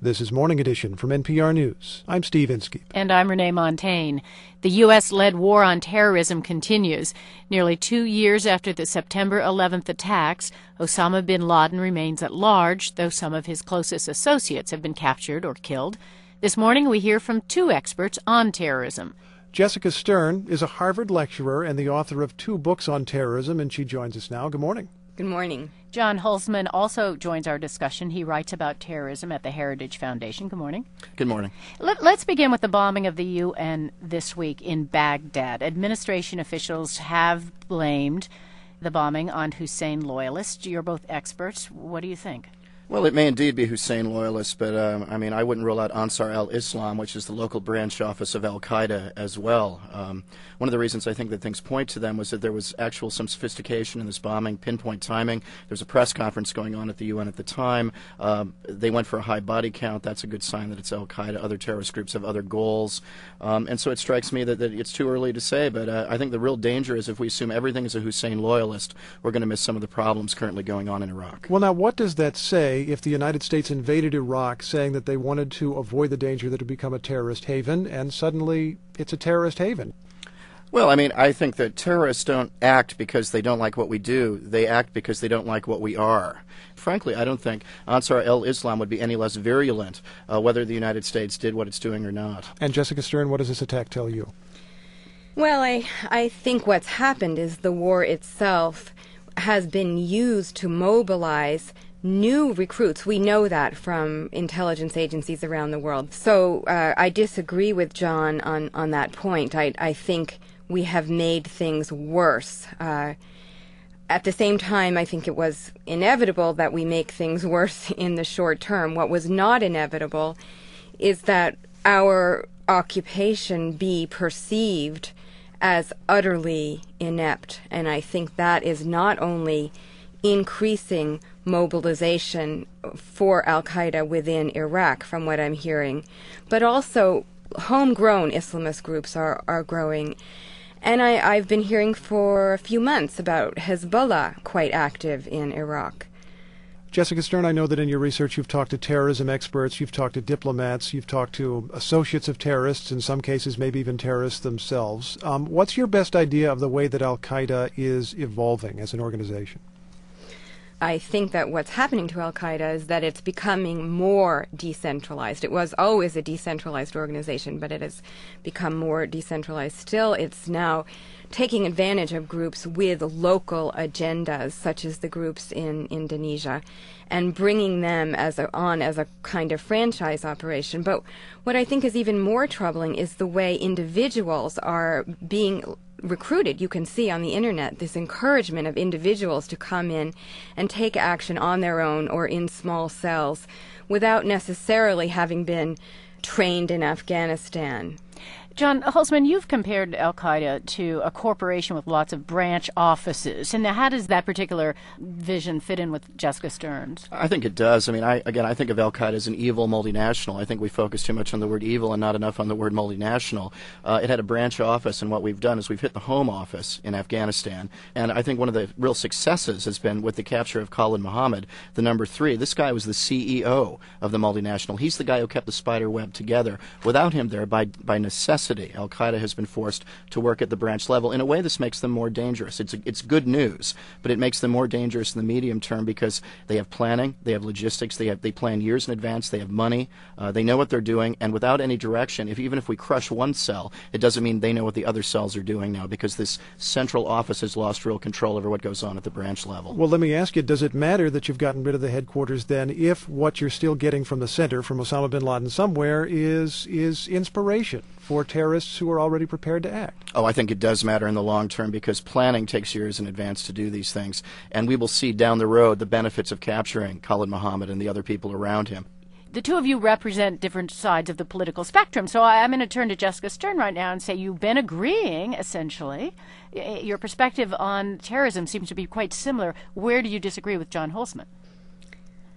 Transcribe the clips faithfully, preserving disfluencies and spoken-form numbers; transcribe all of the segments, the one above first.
This is Morning Edition from N P R News. I'm Steve Inskeep. And I'm Renee Montagne. The U S-led war on terrorism continues. Nearly two years after the September eleventh attacks, Osama bin Laden remains at large, though some of his closest associates have been captured or killed. This morning we hear from two experts on terrorism. Jessica Stern is a Harvard lecturer and the author of two books on terrorism, and she joins us now. Good morning. Good morning. John Hulsman also joins our discussion. He writes about terrorism at the Heritage Foundation. Good morning. Good morning. Let, let's begin with the bombing of the U N this week in Baghdad. Administration officials have blamed the bombing on Hussein loyalists. You're both experts. What do you think? Well, it may indeed be Hussein loyalists, but um, I mean, I wouldn't rule out Ansar al-Islam, which is the local branch office of al-Qaeda as well. Um, one of the reasons I think that things point to them was that there was actual some sophistication in this bombing, pinpoint timing. There was a press conference going on at the U N at the time. Um, they went for a high body count. That's a good sign that it's al-Qaeda. Other terrorist groups have other goals. Um, and so it strikes me that, that it's too early to say, but uh, I think the real danger is if we assume everything is a Hussein loyalist, we're going to miss some of the problems currently going on in Iraq. Well, now, what does that say if the United States invaded Iraq saying that they wanted to avoid the danger that it would become a terrorist haven, and suddenly it's a terrorist haven? Well, I mean, I think that terrorists don't act because they don't like what we do. They act because they don't like what we are. Frankly, I don't think Ansar al-Islam would be any less virulent uh, whether the United States did what it's doing or not. And Jessica Stern, what does this attack tell you? Well, I, I think what's happened is the war itself has been used to mobilize new recruits. We know that from intelligence agencies around the world. So uh, I disagree with John on, on that point. I, I think we have made things worse. Uh, at the same time, I think it was inevitable that we make things worse in the short term. What was not inevitable is that our occupation be perceived as utterly inept. And I think that is not only increasing mobilization for al-Qaeda within Iraq, from what I'm hearing, but also homegrown Islamist groups are, are growing. And I, I've been hearing for a few months about Hezbollah quite active in Iraq. Jessica Stern, I know that in your research you've talked to terrorism experts, you've talked to diplomats, you've talked to associates of terrorists, in some cases maybe even terrorists themselves. Um, what's your best idea of the way that al-Qaeda is evolving as an organization? I think that what's happening to al-Qaeda is that it's becoming more decentralized. It was always a decentralized organization, but it has become more decentralized still. It's now taking advantage of groups with local agendas, such as the groups in Indonesia, and bringing them as a, on as a kind of franchise operation. But what I think is even more troubling is the way individuals are being recruited. You can see on the internet this encouragement of individuals to come in and take action on their own or in small cells without necessarily having been trained in Afghanistan. John Hulsman, you've compared al-Qaeda to a corporation with lots of branch offices. And how does that particular vision fit in with Jessica Stern's? I think it does. I mean, I, again, I think of al-Qaeda as an evil multinational. I think we focus too much on the word evil and not enough on the word multinational. Uh, it had a branch office, and what we've done is we've hit the home office in Afghanistan. And I think one of the real successes has been with the capture of Khalid Mohammed, the number three. This guy was the C E O of the multinational. He's the guy who kept the spider web together. Without him there, by, by necessity, al-Qaeda has been forced to work at the branch level. In a way, this makes them more dangerous. It's, a, it's good news, but it makes them more dangerous in the medium term because they have planning, they have logistics, they have they plan years in advance, they have money, uh, they know what they're doing, and without any direction, if even if we crush one cell, it doesn't mean they know what the other cells are doing now because this central office has lost real control over what goes on at the branch level. Well, let me ask you, does it matter that you've gotten rid of the headquarters then if what you're still getting from the center, from Osama bin Laden somewhere, is is inspiration for terrorists who are already prepared to act? Oh, I think it does matter in the long term because planning takes years in advance to do these things. And we will see down the road the benefits of capturing Khalid Mohammed and the other people around him. The two of you represent different sides of the political spectrum. So I'm going to turn to Jessica Stern right now and say you've been agreeing, essentially. Your perspective on terrorism seems to be quite similar. Where do you disagree with John Hulsman?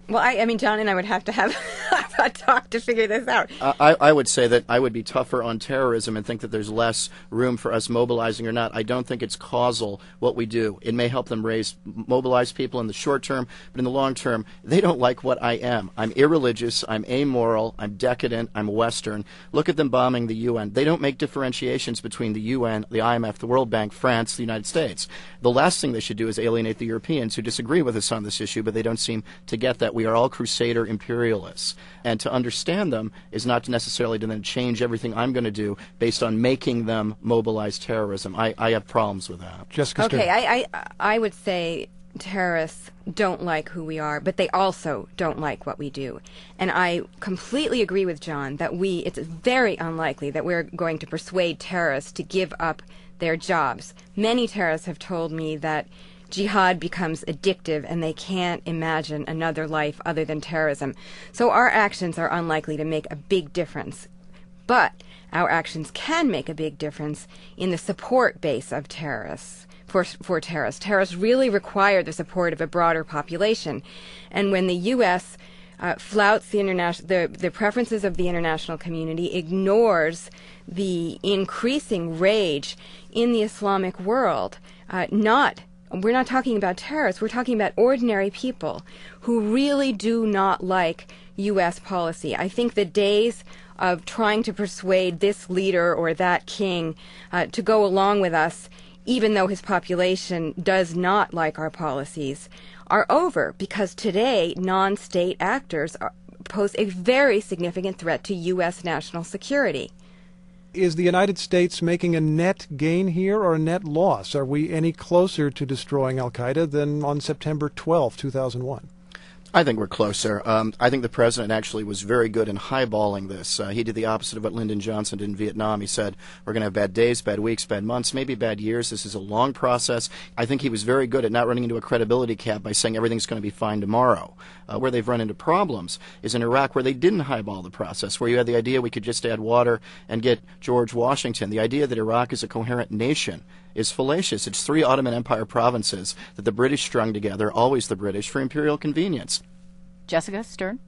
Well, I, I mean, John and I would have to have a talk to figure this out. I, I would say that I would be tougher on terrorism and think that there's less room for us mobilizing or not. I don't think it's causal what we do. It may help them raise, mobilize people in the short term, but in the long term, they don't like what I am. I'm irreligious, I'm amoral, I'm decadent, I'm Western. Look at them bombing the U N. They don't make differentiations between the U N, the I M F, the World Bank, France, the United States. The last thing they should do is alienate the Europeans who disagree with us on this issue, but they don't seem to get that. We are all crusader imperialists. And to understand them is not necessarily to then change everything I'm going to do based on making them mobilize terrorism. I, I have problems with that. Jessica Stern. Okay, I, I, I would say terrorists don't like who we are, but they also don't like what we do. And I completely agree with John that we, it's very unlikely that we're going to persuade terrorists to give up their jobs. Many terrorists have told me that jihad becomes addictive and they can't imagine another life other than terrorism. So our actions are unlikely to make a big difference. But our actions can make a big difference in the support base of terrorists. For, for terrorists. Terrorists really require the support of a broader population. And when the U S uh, flouts the, international, the, the preferences of the international community, ignores the increasing rage in the Islamic world, uh, not We're not talking about terrorists. We're talking about ordinary people who really do not like U S policy. I think the days of trying to persuade this leader or that king uh, to go along with us, even though his population does not like our policies, are over, because today non-state actors are, pose a very significant threat to U S national security. Is the United States making a net gain here or a net loss? Are we any closer to destroying al-Qaeda than on September twelfth, two thousand one? I think we're closer. Um, I think the president actually was very good in highballing this. Uh, he did the opposite of what Lyndon Johnson did in Vietnam. He said, we're going to have bad days, bad weeks, bad months, maybe bad years. This is a long process. I think he was very good at not running into a credibility gap by saying everything's going to be fine tomorrow. Uh, where they've run into problems is in Iraq, where they didn't highball the process, where you had the idea we could just add water and get George Washington. The idea that Iraq is a coherent nation is fallacious. It's three Ottoman Empire provinces that the British strung together, always the British, for imperial convenience. Jessica Stern?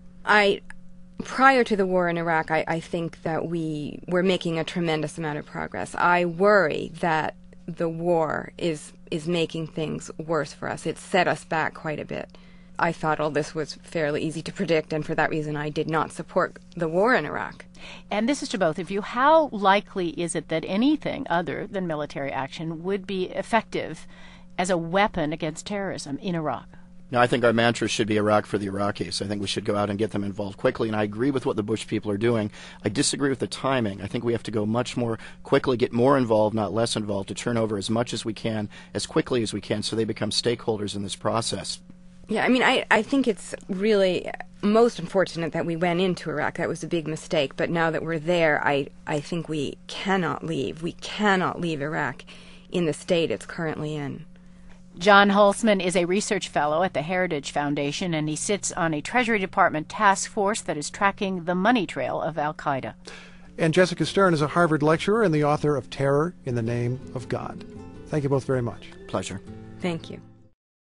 I, prior to the war in Iraq, I, I think that we were making a tremendous amount of progress. I worry that the war is is making things worse for us. It's set us back quite a bit. I thought all this was fairly easy to predict, and for that reason I did not support the war in Iraq. And this is to both of you. How likely is it that anything other than military action would be effective as a weapon against terrorism in Iraq? No, I think our mantra should be Iraq for the Iraqis. I think we should go out and get them involved quickly, and I agree with what the Bush people are doing. I disagree with the timing. I think we have to go much more quickly, get more involved, not less involved, to turn over as much as we can, as quickly as we can, so they become stakeholders in this process. Yeah, I mean, I, I think it's really most unfortunate that we went into Iraq. That was a big mistake. But now that we're there, I, I think we cannot leave. We cannot leave Iraq in the state it's currently in. John Hulsman is a research fellow at the Heritage Foundation, and he sits on a Treasury Department task force that is tracking the money trail of al-Qaeda. And Jessica Stern is a Harvard lecturer and the author of Terror in the Name of God. Thank you both very much. Pleasure. Thank you.